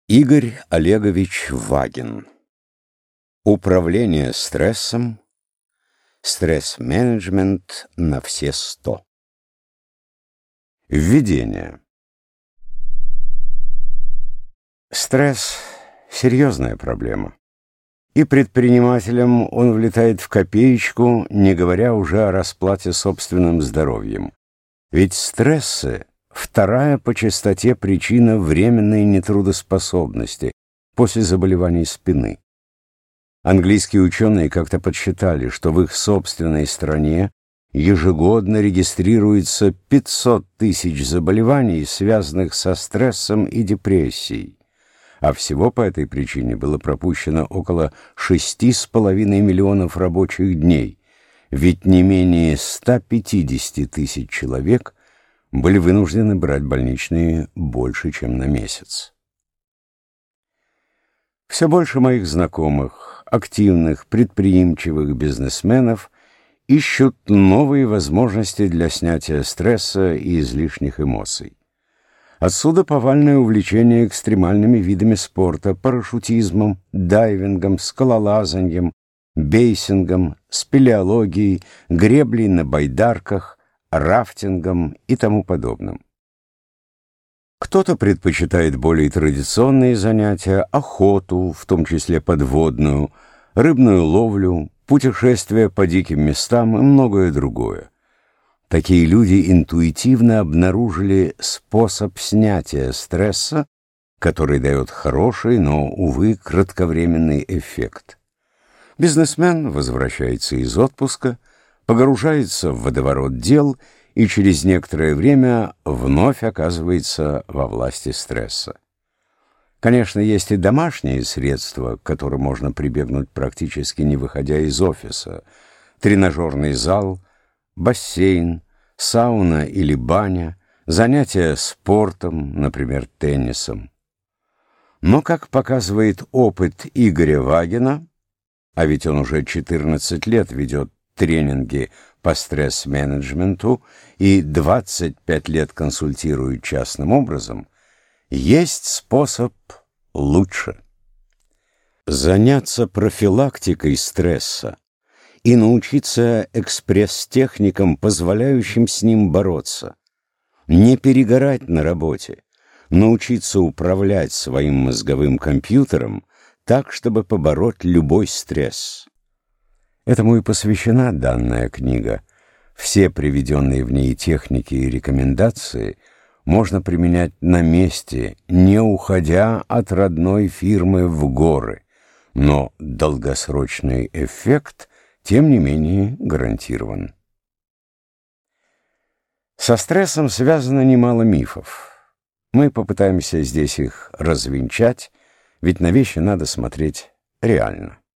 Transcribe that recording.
Игорь Олегович Вагин. Управление стрессом. Стресс-менеджмент на все 100. Введение. Стресс — серьезная проблема. И предпринимателям он влетает в копеечку, не говоря уже о расплате собственным здоровьем. Ведь стрессы — вторая по частоте причина временной нетрудоспособности после заболеваний спины. Английские ученые как-то подсчитали, что в их собственной стране ежегодно регистрируется 500 тысяч заболеваний, связанных со стрессом и депрессией. А всего по этой причине было пропущено около 6,5 миллионов рабочих дней, ведь не менее 150 тысяч человек были вынуждены брать больничные больше, чем на месяц. Все больше моих знакомых, активных, предприимчивых бизнесменов ищут новые возможности для снятия стресса и излишних эмоций. Отсюда повальное увлечение экстремальными видами спорта, парашютизмом, дайвингом, скалолазаньем, бейсингом, спелеологией, греблей на байдарках, рафтингом и тому подобным. Кто-то предпочитает более традиционные занятия, охоту, в том числе подводную, рыбную ловлю, путешествия по диким местам и многое другое. Такие люди интуитивно обнаружили способ снятия стресса, который дает хороший, но, увы, кратковременный эффект. Бизнесмен возвращается из отпуска, погружается в водоворот дел и через некоторое время вновь оказывается во власти стресса. Конечно, есть и домашние средства, к которым можно прибегнуть практически не выходя из офиса. Тренажерный зал, бассейн, сауна или баня, занятия спортом, например, теннисом. Но, как показывает опыт Игоря Вагина, а ведь он уже 14 лет ведет тренинги по стресс-менеджменту и 25 лет консультирует частным образом, есть способ лучше. Заняться профилактикой стресса и научиться экспресс-техникам, позволяющим с ним бороться. Не перегорать на работе, научиться управлять своим мозговым компьютером так, чтобы побороть любой стресс. Этому и посвящена данная книга. Все приведенные в ней техники и рекомендации можно применять на месте, не уходя от родной фирмы в горы, но долгосрочный эффект, тем не менее, гарантирован. Со стрессом связано немало мифов. Мы попытаемся здесь их развенчать, ведь на вещи надо смотреть реально.